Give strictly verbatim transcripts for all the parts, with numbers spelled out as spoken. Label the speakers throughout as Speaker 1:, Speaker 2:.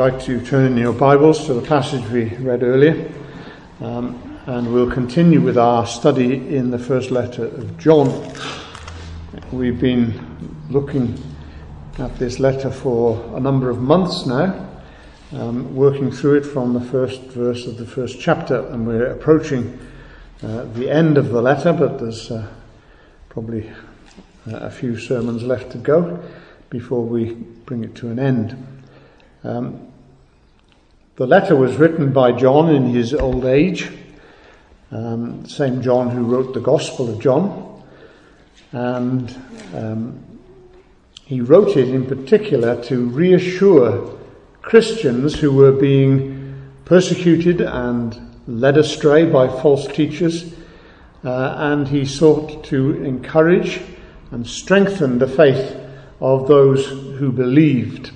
Speaker 1: like to turn in your Bibles to the passage we read earlier, um, and we'll continue with our study in the first letter of John. We've been looking at this letter for a number of months now, um, working through it from the first verse of the first chapter, and we're approaching uh, the end of the letter, but there's uh, probably a few sermons left to go before we bring it to an end. Um, the letter was written by John in his old age, um, same John who wrote the Gospel of John, and um, he wrote it in particular to reassure Christians who were being persecuted and led astray by false teachers, uh, and he sought to encourage and strengthen the faith of those who believed.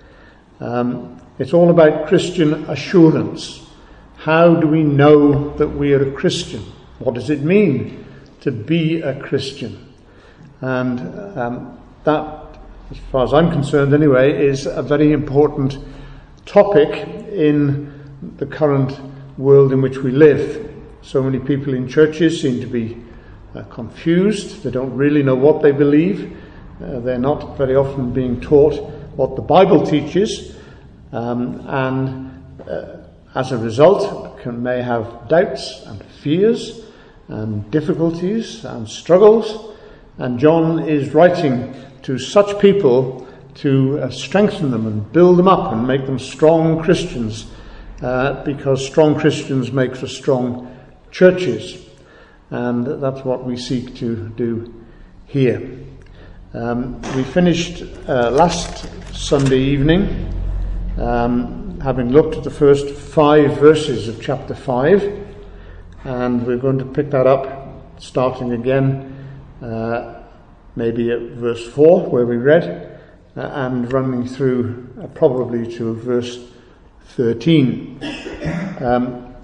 Speaker 1: Um, it's all about Christian assurance. How do we know that we are a Christian? What does it mean to be a Christian? And um, that, as far as I'm concerned anyway, is a very important topic in the current world in which we live. So many people in churches seem to be uh, confused. They don't really know what they believe. Uh, they're not very often being taught what the Bible teaches, um, and uh, as a result can, may have doubts and fears and difficulties and struggles. And John is writing to such people to uh, strengthen them and build them up and make them strong Christians, uh, because strong Christians make for strong churches, and that's what we seek to do here. Um, we finished uh, last Sunday evening, um, having looked at the first five verses of chapter five, and we're going to pick that up, starting again, uh, maybe at verse four, where we read, uh, and running through uh, probably to verse thirteen. Um,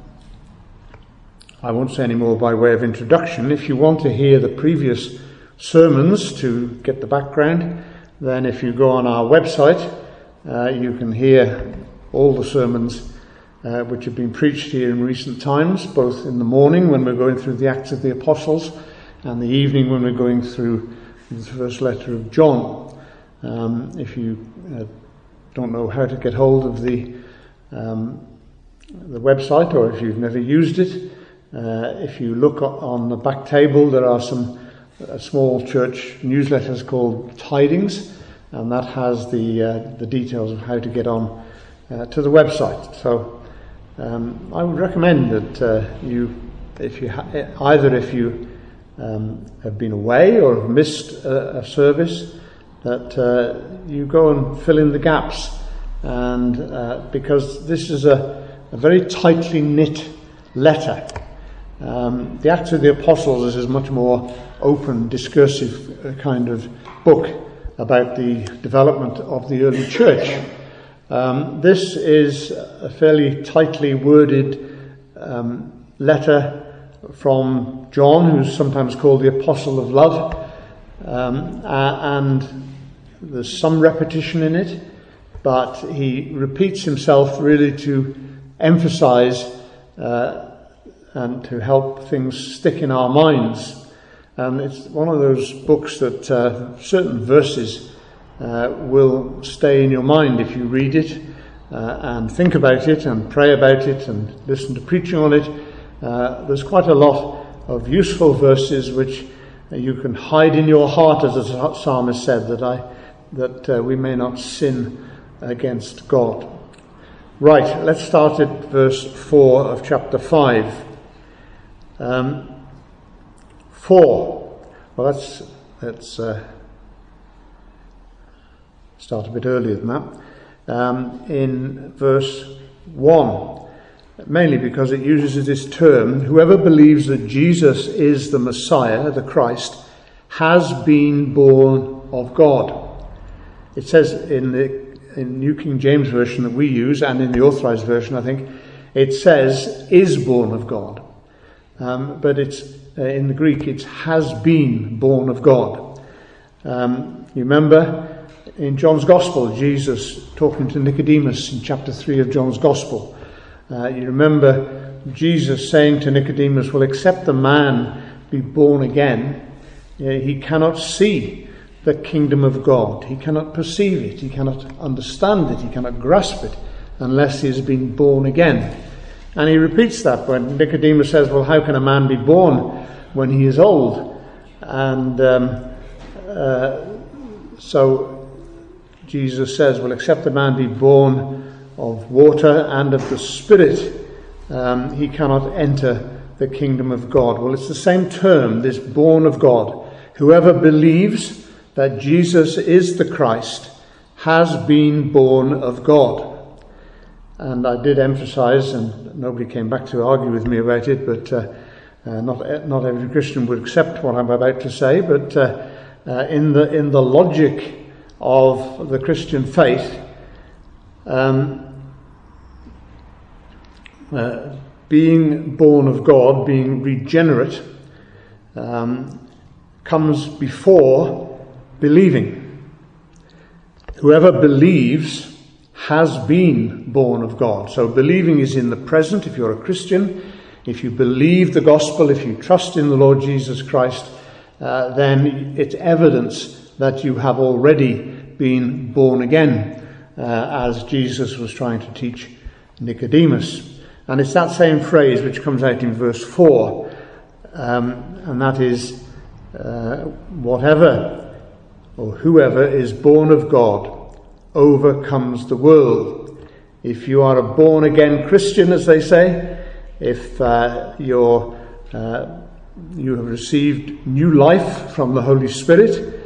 Speaker 1: I won't say any more by way of introduction. If you want to hear the previous sermons to get the background, then if you go on our website, uh, you can hear all the sermons uh, which have been preached here in recent times, both in the morning when we're going through the Acts of the Apostles and the evening when we're going through the first letter of John. Um, if you uh, don't know how to get hold of the um, the website, or if you've never used it, uh, if you look on the back table, there are some a small church newsletters called Tidings, and that has the uh, the details of how to get on uh, to the website. So um, I would recommend that uh, you, if you ha- either if you um, have been away or have missed a, a service, that uh, you go and fill in the gaps, and uh, because this is a, a very tightly knit letter. Um, the Acts of the Apostles is much more open, discursive uh, kind of book about the development of the early church. Um, this is a fairly tightly worded um, letter from John, who's sometimes called the Apostle of Love, um, uh, and there's some repetition in it, but he repeats himself really to emphasize uh, and to help things stick in our minds. And it's one of those books that uh, certain verses uh, will stay in your mind if you read it uh, and think about it and pray about it and listen to preaching on it. Uh, there's quite a lot of useful verses which you can hide in your heart, as the psalmist said, that I that uh, we may not sin against God. Right, let's start at verse four of chapter five. Um, Four. Well, let's let's uh, start a bit earlier than that. Um, in verse one, mainly because it uses this term: whoever believes that Jesus is the Messiah, the Christ, has been born of God. It says in the in New King James Version that we use, and in the Authorized Version, I think, it says is born of God. Um, but it's uh, in the Greek, it has been born of God. Um, you remember in John's Gospel, Jesus talking to Nicodemus in chapter three of John's Gospel. Uh, you remember Jesus saying to Nicodemus, well, except the man be born again, uh, he cannot see the kingdom of God. He cannot perceive it. He cannot understand it. He cannot grasp it unless he has been born again. And he repeats that when Nicodemus says, well, how can a man be born when he is old? And um, uh, so Jesus says, well, except a man be born of water and of the Spirit, um, he cannot enter the kingdom of God. Well, it's the same term, this born of God. Whoever believes that Jesus is the Christ has been born of God. And I did emphasize, and nobody came back to argue with me about it, but uh, uh, not not every Christian would accept what I'm about to say, but uh, uh, in the in the logic of the Christian faith, um, uh, being born of God, being regenerate, um, comes before believing. Whoever believes has been born of God. So believing is in the present. If you're a Christian, if you believe the gospel, if you trust in the Lord Jesus Christ, uh, then it's evidence that you have already been born again, uh, as Jesus was trying to teach Nicodemus. And it's that same phrase which comes out in verse four, um, and that is, uh, whatever or whoever is born of God overcomes the world. If you are a born-again Christian, as they say, if uh, you're, uh, you have received new life from the Holy Spirit,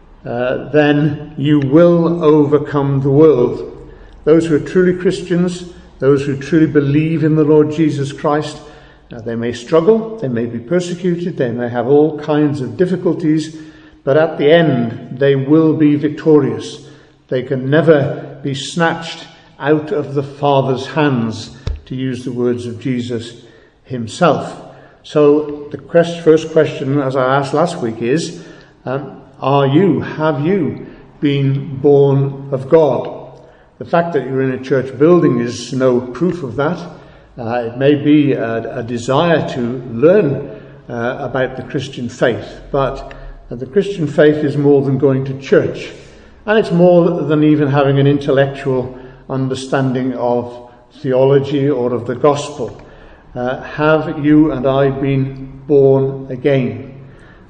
Speaker 1: uh, then you will overcome the world. Those who are truly Christians, those who truly believe in the Lord Jesus Christ, uh, they may struggle, they may be persecuted, they may have all kinds of difficulties, but at the end they will be victorious. They can never be snatched out of the Father's hands, to use the words of Jesus himself. So the quest, first question, as I asked last week, is, um, are you, have you been born of God? The fact that you're in a church building is no proof of that. Uh, it may be a, a desire to learn uh, about the Christian faith, but uh, the Christian faith is more than going to church. And it's more than even having an intellectual understanding of theology or of the gospel. Uh, have you and I been born again?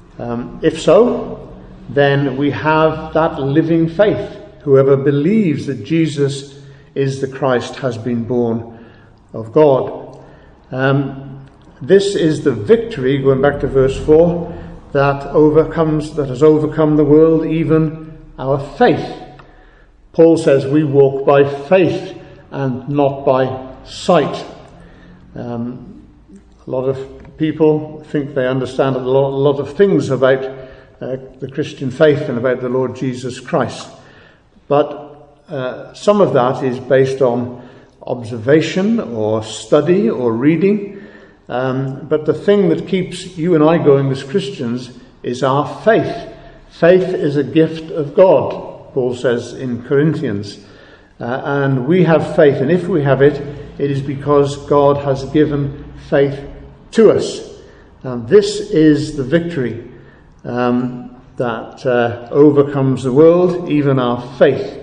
Speaker 1: Um, if so, then we have that living faith. Whoever believes that Jesus is the Christ has been born of God. Um, this is the victory, going back to verse four, that overcomes, that has overcome the world, even our faith. Paul says we walk by faith and not by sight. Um, a lot of people think they understand a lot, a lot of things about uh, the Christian faith and about the Lord Jesus Christ. But uh, some of that is based on observation or study or reading. Um, but the thing that keeps you and I going as Christians is our faith. Faith is a gift of God, Paul says in Corinthians. Uh, and we have faith, and if we have it, it is because God has given faith to us. And this is the victory um, that uh, overcomes the world, even our faith.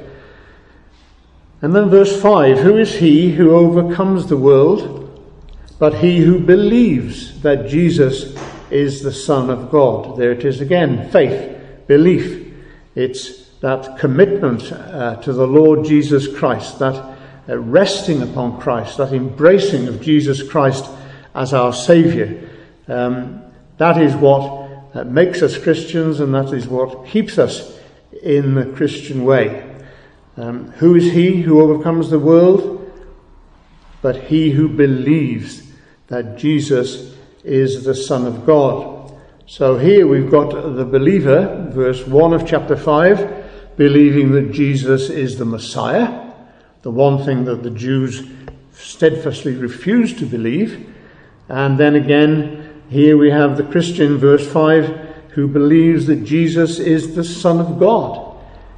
Speaker 1: And then verse five, who is he who overcomes the world, but he who believes that Jesus is the Son of God? There it is again, faith. Belief. It's that commitment uh, to the Lord Jesus Christ, that uh, resting upon Christ, that embracing of Jesus Christ as our Saviour. Um, that is what uh, makes us Christians, and that is what keeps us in the Christian way. Um, who is he who overcomes the world? But he who believes that Jesus is the Son of God. So here we've got the believer, verse one of chapter five, believing that Jesus is the Messiah, the one thing that the Jews steadfastly refused to believe. And then again, here we have the Christian, verse five, who believes that Jesus is the Son of God.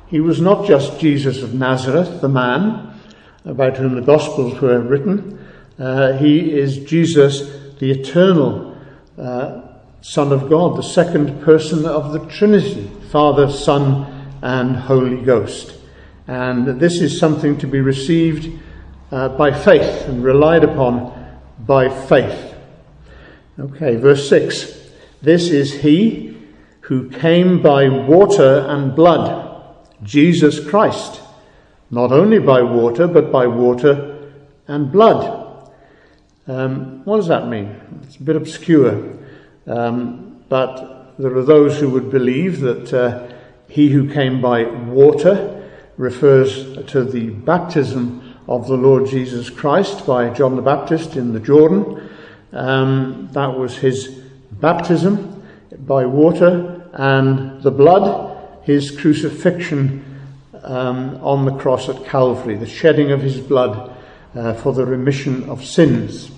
Speaker 1: He was not just Jesus of Nazareth, the man about whom the Gospels were written. Uh, he is Jesus, the eternal uh, Son of God, the second person of the Trinity, Father, Son, and Holy Ghost. And this is something to be received uh, by faith and relied upon by faith. Okay, verse six. This is he who came by water and blood, Jesus Christ. Not only by water, but by water and blood. Um, what does that mean? It's a bit obscure. Um, but there are those who would believe that uh, he who came by water refers to the baptism of the Lord Jesus Christ by John the Baptist in the Jordan. Um, that was his baptism by water, and the blood, his crucifixion um, on the cross at Calvary, the shedding of his blood uh, for the remission of sins.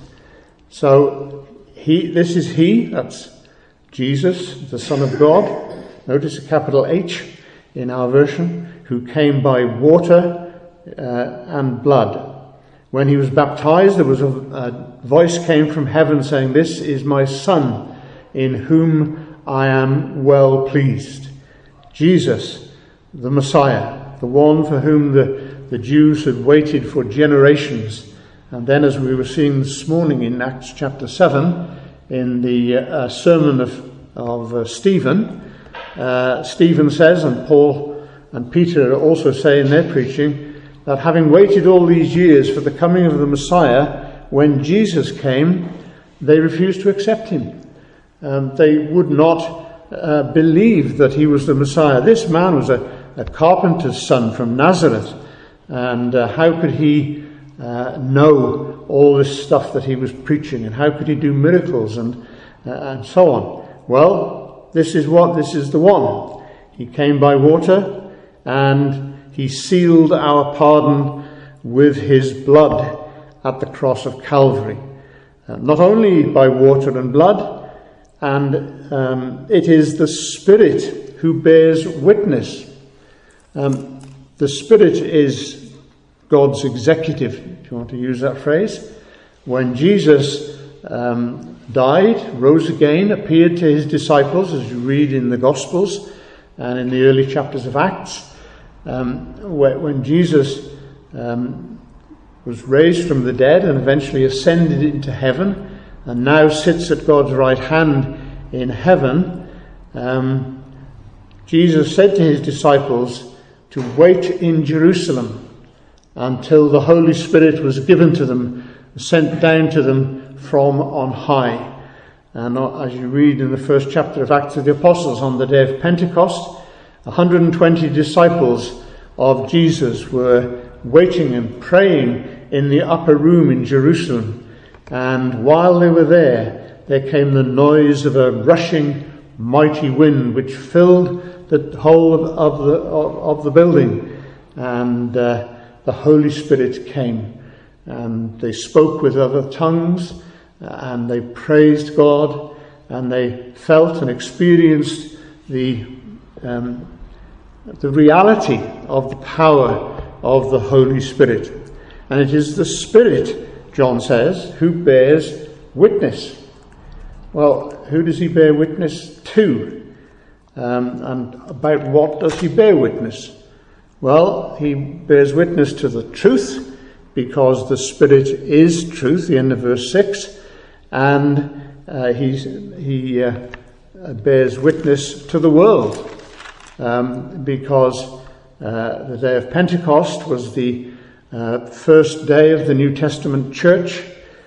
Speaker 1: So he, this is he, that's Jesus, the Son of God. Notice a capital H in our version, who came by water uh, and blood. When he was baptized, there was a, a voice came from heaven saying, "This is my Son, in whom I am well pleased." Jesus, the Messiah, the one for whom the, the Jews had waited for generations. And then, as we were seeing this morning in Acts chapter seven, in the uh, sermon of, of uh, Stephen, uh, Stephen says, and Paul and Peter also say in their preaching, that having waited all these years for the coming of the Messiah, when Jesus came, they refused to accept him. Um, they would not uh, believe that he was the Messiah. This man was a, a carpenter's son from Nazareth, and uh, how could he uh, know all this stuff that he was preaching, and how could he do miracles and uh, and so on? Well, this is what this is the one. He came by water, and he sealed our pardon with his blood at the cross of Calvary. Uh, not only by water and blood, and um, it is the Spirit who bears witness. Um, the Spirit is God's executive, if you want to use that phrase. When Jesus um, died, rose again, appeared to his disciples, as you read in the Gospels and in the early chapters of Acts, Um, when Jesus um, was raised from the dead and eventually ascended into heaven and now sits at God's right hand in heaven, um, Jesus said to his disciples to wait in Jerusalem until the Holy Spirit was given to them, sent down to them from on high. And as you read in the first chapter of Acts of the Apostles, on the day of Pentecost, one hundred twenty disciples of Jesus were waiting and praying in the upper room in Jerusalem. And while they were there, there came the noise of a rushing mighty wind which filled the whole of, of, the, of, of the building. And uh, the Holy Spirit came. And they spoke with other tongues, and they praised God, and they felt and experienced the um, the reality of the power of the Holy Spirit. And it is the Spirit, John says, who bears witness. Well, who does he bear witness to? Um, and about what does he bear witness? Well, he bears witness to the truth, because the Spirit is truth, the end of verse six, and uh, he's, he uh, bears witness to the world. Um, because uh, the day of Pentecost was the uh, first day of the New Testament church,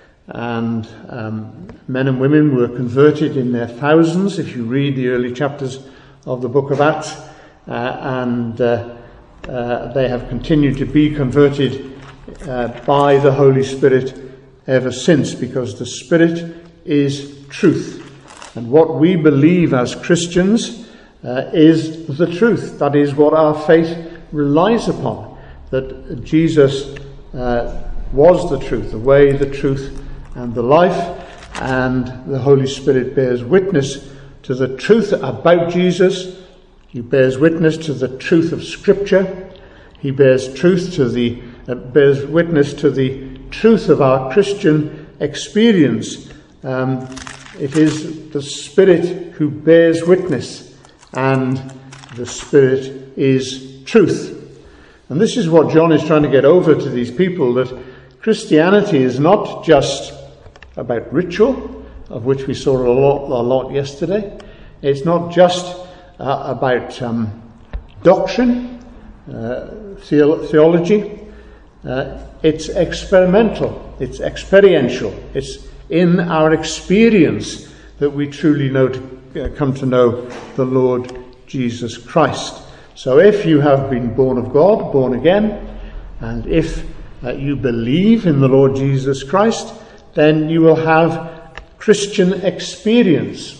Speaker 1: and um, men and women were converted in their thousands, if you read the early chapters of the book of Acts, uh, and uh, uh, they have continued to be converted uh, by the Holy Spirit ever since, because the Spirit is truth. And what we believe as Christians Uh, is the truth. That is what our faith relies upon, that Jesus uh, was the truth, the way, the truth, and the life, and the Holy Spirit bears witness to the truth about Jesus, He bears witness to the truth of Scripture. He bears truth to the uh, bears witness to the truth of our Christian experience. Um, it is the Spirit who bears witness, and the Spirit is truth. And this is what John is trying to get over to these people, that Christianity is not just about ritual, of which we saw a lot, a lot yesterday. It's not just uh, about um, doctrine, uh, the- theology. Uh, it's experimental, it's experiential. It's in our experience that we truly know to, uh, come to know the Lord Jesus Christ. So if you have been born of God, born again, and if uh, you believe in the Lord Jesus Christ, then you will have Christian experience.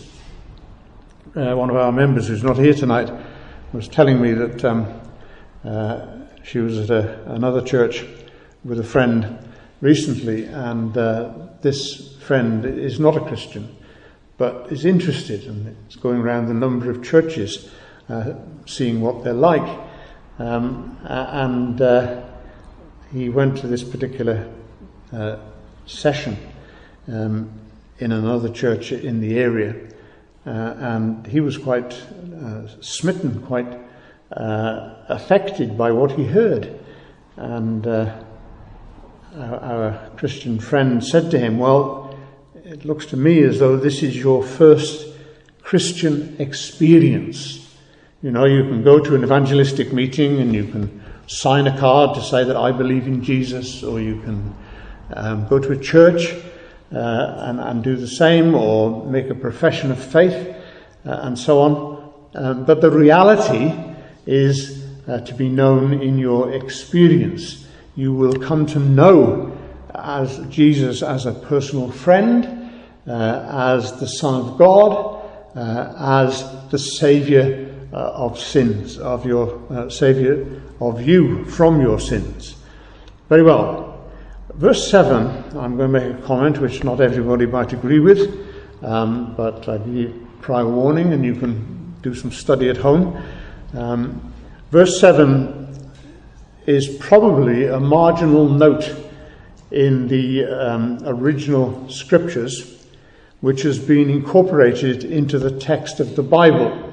Speaker 1: Uh, one of our members who's not here tonight was telling me that um, uh, she was at a, another church with a friend recently, and uh, this friend is not a Christian, but is interested, and it's going around a number of churches, uh, seeing what they're like. Um, and uh, he went to this particular uh, session um, in another church in the area, uh, and he was quite uh, smitten, quite uh, affected by what he heard. And uh, our, our Christian friend said to him, "Well, it looks to me as though this is your first Christian experience. You know, you can go to an evangelistic meeting and you can sign a card to say that I believe in Jesus, or you can um, go to a church uh, and, and do the same, or make a profession of faith, uh, and so on. Um, but the reality is uh, to be known in your experience. You will come to know as Jesus as a personal friend, uh, as the Son of God, uh, as the Saviour uh, of sins, of your uh, Saviour of you from your sins." Very well. Verse seven, I'm going to make a comment which not everybody might agree with, um, but I give you prior warning and you can do some study at home. Um, verse seven is probably a marginal note in the um, original scriptures, which has been incorporated into the text of the Bible.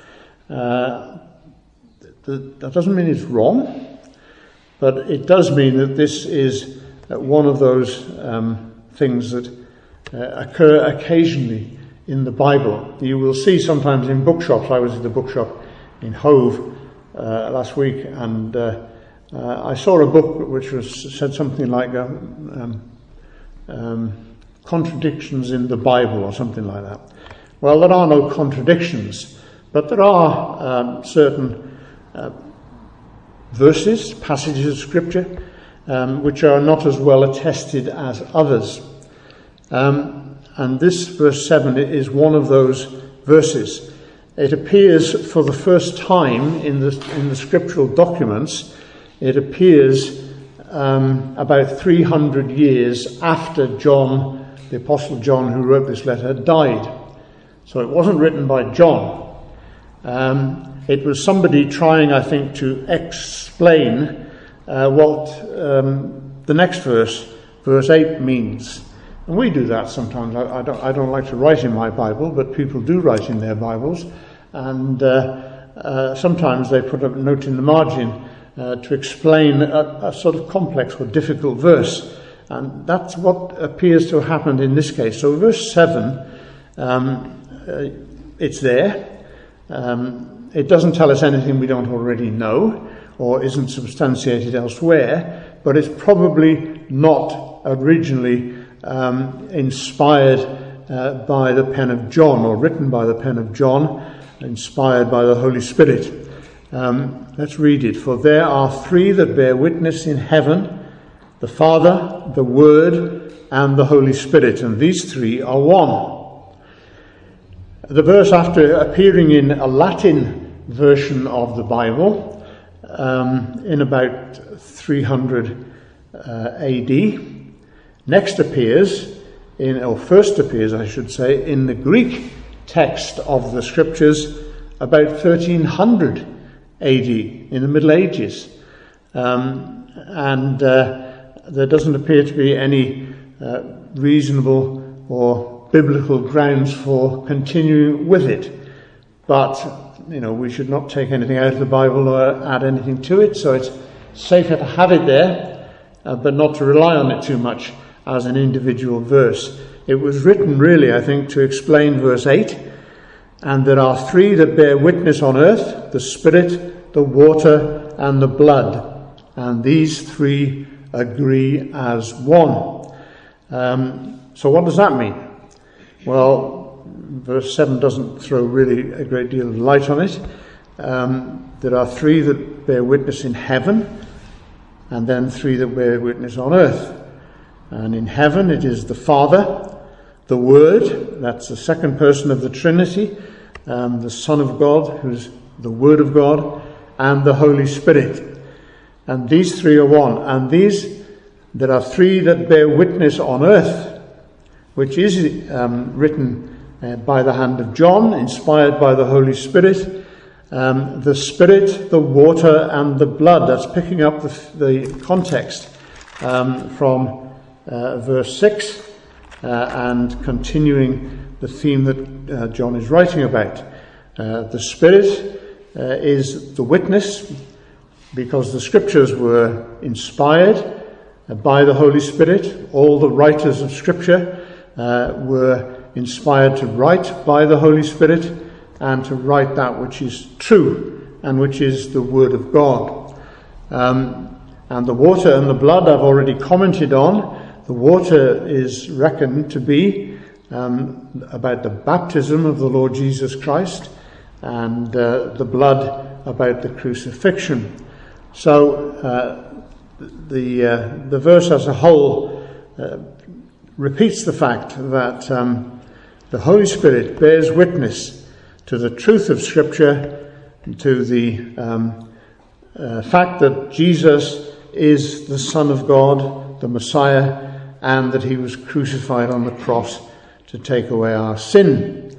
Speaker 1: Uh, th- that doesn't mean it's wrong, but it does mean that this is uh, one of those um, things that uh, occur occasionally in the Bible. You will see sometimes in bookshops. I was at the bookshop in Hove uh, last week, and uh, uh, I saw a book which was said something like um, um, contradictions in the Bible or something like that. Well, there are no contradictions, but there are um, certain uh, verses, passages of Scripture, um, which are not as well attested as others. Um, and this verse seven is one of those verses. It appears for the first time in the in the scriptural documents. It appears um, about three hundred years after John, the Apostle John, who wrote this letter, died. So it wasn't written by John. Um, it was somebody trying, I think, to explain uh, what um, the next verse, verse eight, means. And we do that sometimes. I, I, don't, I don't like to write in my Bible, but people do write in their Bibles. And uh, uh, sometimes they put a note in the margin uh, to explain a, a sort of complex or difficult verse. And that's what appears to have happened in this case. So verse seven, um, uh, it's there. Um, it doesn't tell us anything we don't already know or isn't substantiated elsewhere, but it's probably not originally um, inspired uh, by the pen of John, or written by the pen of John, inspired by the Holy Spirit. Um, let's read it. "For there are three that bear witness in heaven, the Father, the Word, and the Holy Spirit, and these three are one." The verse, after appearing in a Latin version of the Bible um, in about three hundred uh, A D, next appears, in, or first appears, I should say, in the Greek text of the Scriptures about thirteen hundred A D, in the Middle Ages. Um, and uh, there doesn't appear to be any uh, reasonable or biblical grounds for continuing with it. But, you know, we should not take anything out of the Bible or add anything to it, so it's safer to have it there, uh, but not to rely on it too much as an individual verse. It was written, really, I think, to explain verse eight. And there are three that bear witness on earth: the Spirit, the water, and the blood. And these three agree as one. Um, so what does that mean? Well, verse seven doesn't throw really a great deal of light on it. Um, there are three that bear witness in heaven, and then three that bear witness on earth. And in heaven it is the Father, the Word, that's the second person of the Trinity, um, the Son of God, who's the Word of God, and the Holy Spirit. And these three are one. And these, there are three that bear witness on earth, which is um, written uh, by the hand of John, inspired by the Holy Spirit. Um, the Spirit, the water, and the blood. That's picking up the, the context um, from uh, verse six. Uh, and continuing the theme that uh, John is writing about. Uh, the Spirit uh, is the witness, because the Scriptures were inspired uh, by the Holy Spirit. All the writers of Scripture uh, were inspired to write by the Holy Spirit, and to write that which is true and which is the Word of God. Um, and the water and the blood I've already commented on. The water is reckoned to be um, about the baptism of the Lord Jesus Christ, and uh, the blood about the crucifixion. So uh, the uh, the verse as a whole uh, repeats the fact that um, the Holy Spirit bears witness to the truth of Scripture, to the um, uh, fact that Jesus is the Son of God, the Messiah, and that he was crucified on the cross to take away our sin.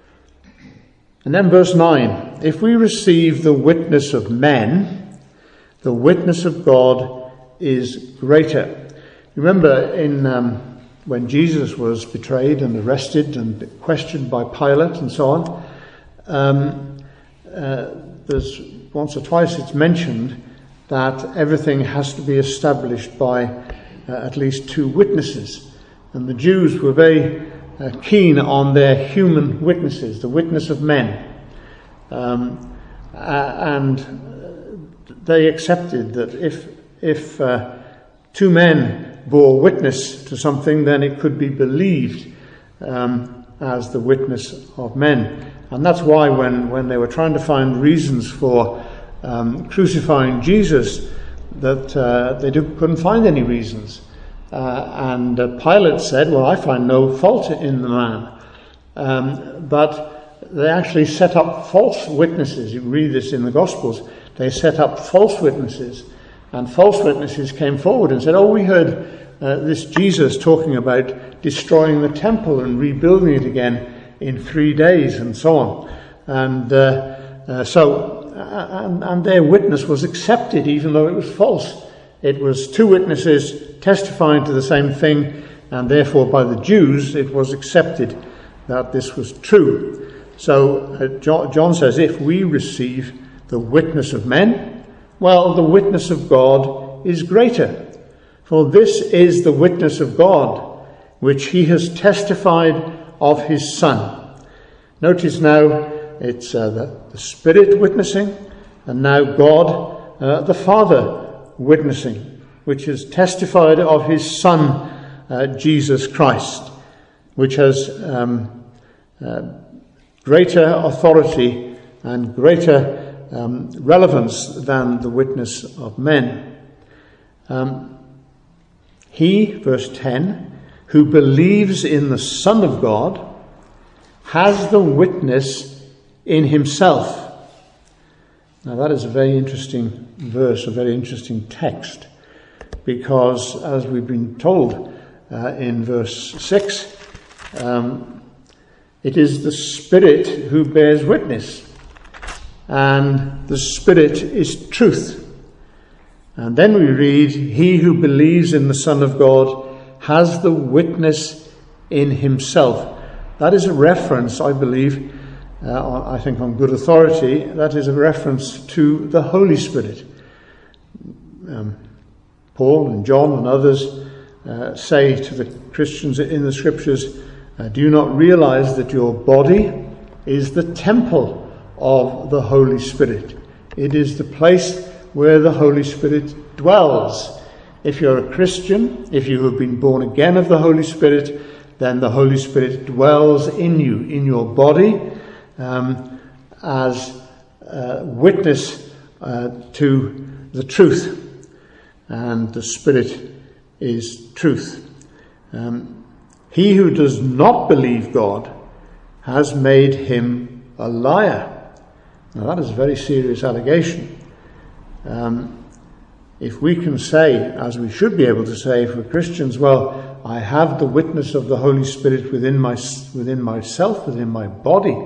Speaker 1: And then verse nine, if we receive the witness of men, the witness of God is greater. Remember in um, when Jesus was betrayed and arrested and questioned by Pilate and so on, um, uh, there's once or twice it's mentioned that everything has to be established by Uh, at least two witnesses. And the Jews were very uh, keen on their human witnesses, the witness of men. Um, uh, and they accepted that if if uh, two men bore witness to something, then it could be believed um, as the witness of men. And that's why when, when they were trying to find reasons for um, crucifying Jesus, that uh, they do, couldn't find any reasons. Uh, and uh, Pilate said, well, I find no fault in the man. Um, but they actually set up false witnesses. You read this in the Gospels. They set up false witnesses. And false witnesses came forward and said, oh, we heard uh, this Jesus talking about destroying the temple and rebuilding it again in three days and so on. And uh, uh, so... And, and their witness was accepted, even though it was false. It was two witnesses testifying to the same thing, and therefore by the Jews it was accepted that this was true. So uh, John, John says, if we receive the witness of men, well, the witness of God is greater. For this is the witness of God, which he has testified of his Son. Notice now, it's uh, the, the Spirit witnessing, and now God, uh, the Father, witnessing, which has testified of his Son, uh, Jesus Christ, which has um, uh, greater authority and greater um, relevance than the witness of men. Um, he, verse ten, who believes in the Son of God, has the witness in himself. Now that is a very interesting verse, a very interesting text, because as we've been told uh, in verse six, um, it is the Spirit who bears witness. and the Spirit is truth. And then we read, he who believes in the Son of God has the witness in himself. That is a reference, I believe, uh, I think on good authority, that is a reference to the Holy Spirit. Um, Paul and John and others uh, say to the Christians in the Scriptures, uh, do you not realize that your body is the temple of the Holy Spirit? It is the place where the Holy Spirit dwells. If you're a Christian, if you have been born again of the Holy Spirit, then the Holy Spirit dwells in you, in your body, um, as uh, witness uh, to the truth. And the Spirit is truth. Um, he who does not believe God has made him a liar. Now that is a very serious allegation. Um, if we can say, as we should be able to say, if we're Christians, well, I have the witness of the Holy Spirit within my within myself, within my body,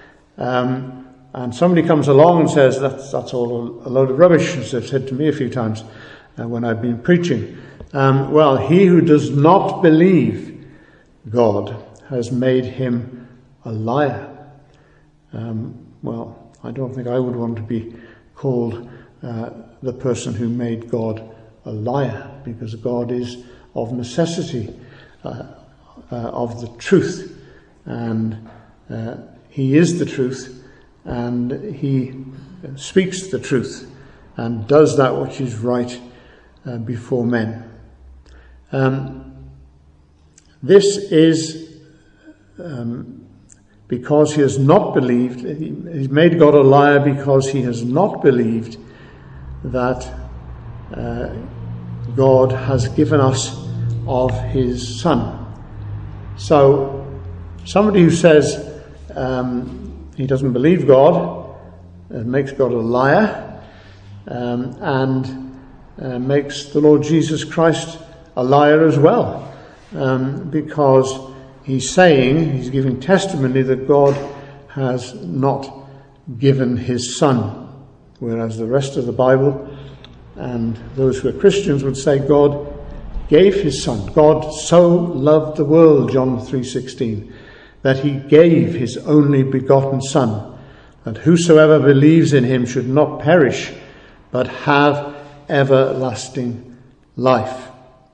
Speaker 1: um, and somebody comes along and says that's that's all a load of rubbish, as they've said to me a few times uh, when I've been preaching. Um, well, he who does not believe God has made him a liar. Um, well, I don't think I would want to be called uh, the person who made God a liar, because God is of necessity uh, uh, of the truth, and uh, he is the truth, and he speaks the truth and does that which is right uh, before men. Um, this is um, because he has not believed. He's made God a liar because he has not believed that uh, God has given us of his Son. So somebody who says um, he doesn't believe God uh, makes God a liar um, and uh, makes the Lord Jesus Christ a liar as well, um, because he's saying, he's giving testimony that God has not given his Son. Whereas the rest of the Bible and those who are Christians would say God gave his Son. God so loved the world, John three sixteen, that he gave his only begotten Son, that whosoever believes in him should not perish, but have everlasting life.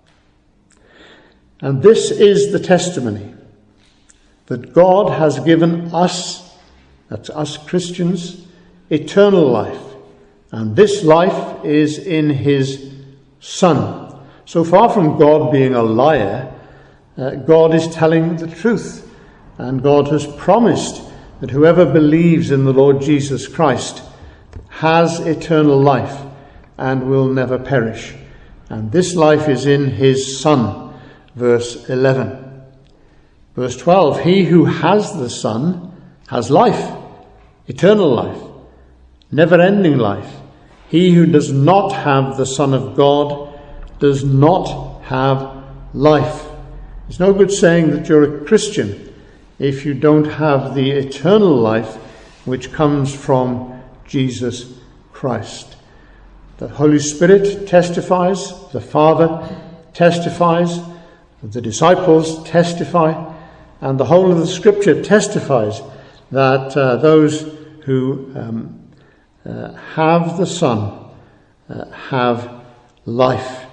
Speaker 1: And this is the testimony, that God has given us, that's us Christians, eternal life. And this life is in his Son. So far from God being a liar, uh, God is telling the truth. And God has promised that whoever believes in the Lord Jesus Christ has eternal life and will never perish. And this life is in his Son. Verse eleven. Verse twelve. He who has the Son has life, eternal life, never-ending life. He who does not have the Son of God does not have life. It's no good saying that you're a Christian if you don't have the eternal life which comes from Jesus Christ. The Holy Spirit testifies, the Father testifies, the disciples testify, and the whole of the Scripture testifies that uh, those who um, uh, have the Son uh, have life.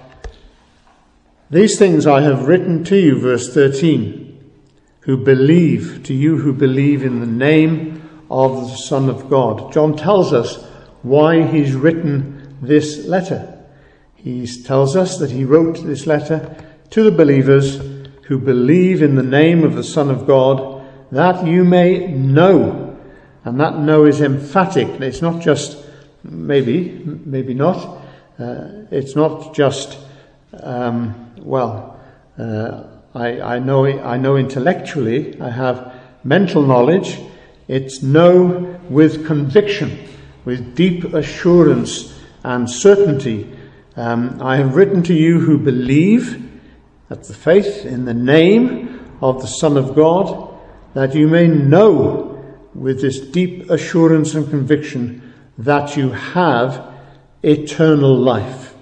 Speaker 1: These things I have written to you, verse thirteen, who believe, to you who believe in the name of the Son of God. John tells us why he's written this letter. He tells us that he wrote this letter to the believers who believe in the name of the Son of God, that you may know. And that know is emphatic. It's not just maybe, maybe not. Uh, it's not just, um, well, uh, I, I know I know intellectually, I have mental knowledge. It's know with conviction, with deep assurance and certainty. Um, I have written to you who believe, that's the faith, in the name of the Son of God, that you may know with this deep assurance and conviction that you have eternal life.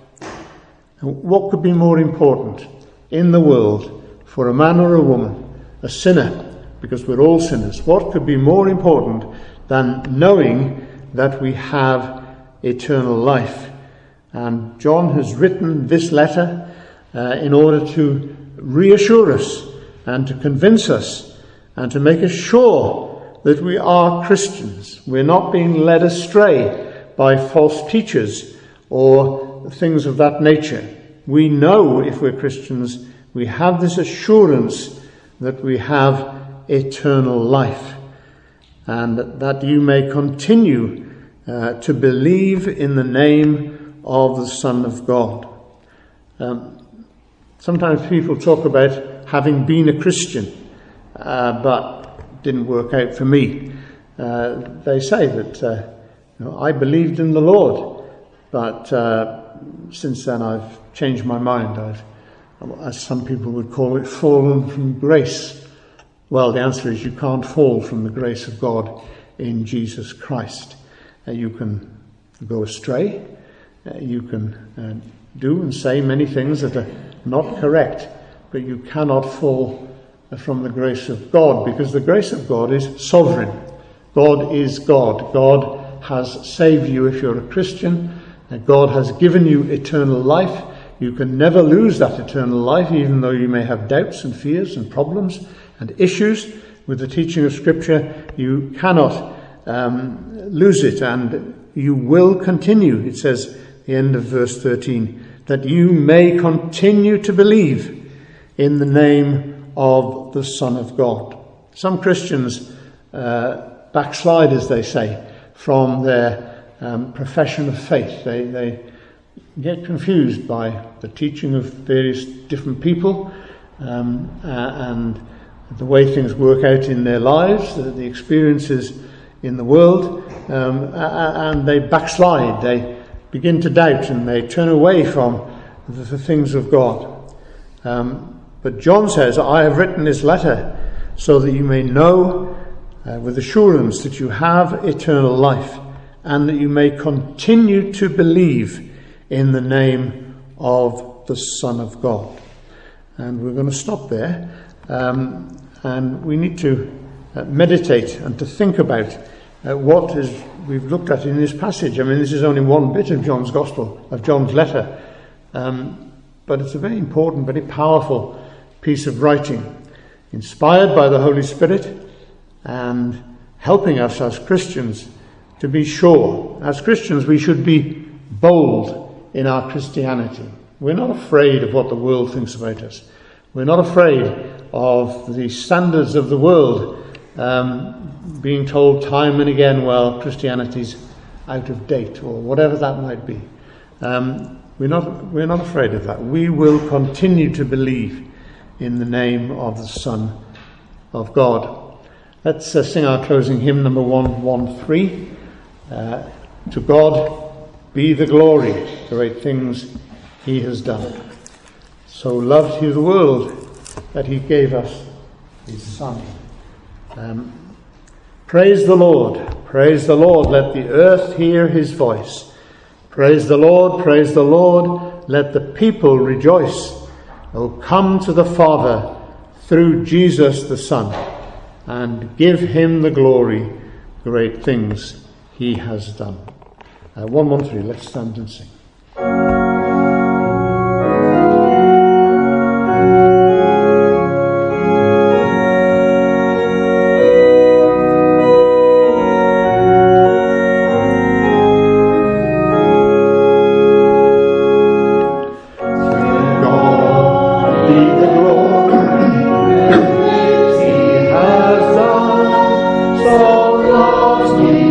Speaker 1: What could be more important in the world for a man or a woman, a sinner, because we're all sinners, what could be more important than knowing that we have eternal life? And John has written this letter uh, in order to reassure us and to convince us and to make us sure that we are Christians. We're not being led astray by false teachers or things of that nature. We know if we're Christians, we have this assurance that we have eternal life, and that you may continue uh, to believe in the name of the Son of God. Um, sometimes people talk about having been a Christian, uh, but didn't work out for me. Uh, they say that uh, you know, I believed in the Lord, but uh, since then I've changed my mind. I've, as some people would call it, fallen from grace. Well, the answer is you can't fall from the grace of God in Jesus Christ. Uh, you can go astray. Uh, you can uh, do and say many things that are not correct, but you cannot fall from the grace of God, because the grace of God is sovereign. God is God. God has saved you if you're a Christian. Uh, God has given you eternal life. You can never lose that eternal life, even though you may have doubts and fears and problems and issues with the teaching of Scripture. You cannot um, lose it, and you will continue. It says at the end of verse thirteen, that you may continue to believe in the name of the Son of God. Some Christians uh, backslide, as they say, from their um, profession of faith. They, they get confused by the teaching of various different people um, uh, and the way things work out in their lives, the, the experiences in the world, um, and they backslide. They begin to doubt and they turn away from the, the things of God. Um, but John says, I have written this letter so that you may know uh, with assurance that you have eternal life, and that you may continue to believe in the name of the Son of God. And we're going to stop there. Um, and we need to uh, meditate and to think about uh, what is we've looked at in this passage. I mean, this is only one bit of John's Gospel, of John's letter. Um, but it's a very important, very powerful piece of writing, inspired by the Holy Spirit and helping us as Christians to be sure. As Christians, we should be bold in our Christianity. We're not afraid of what the world thinks about us. We're not afraid of the standards of the world um, being told time and again, well, Christianity's out of date, or whatever that might be. Um, we're not we're not afraid of that. We will continue to believe in the name of the Son of God. Let's uh, sing our closing hymn, number one one three. Uh, to God be the glory, the great things he has done. So loved he the world that he gave us his Son. Um, praise the Lord, praise the Lord, let the earth hear his voice. Praise the Lord, praise the Lord, let the people rejoice. Oh, come to the Father through Jesus the Son, and give him the glory, great things he has done. Uh, one one three, let's stand and sing.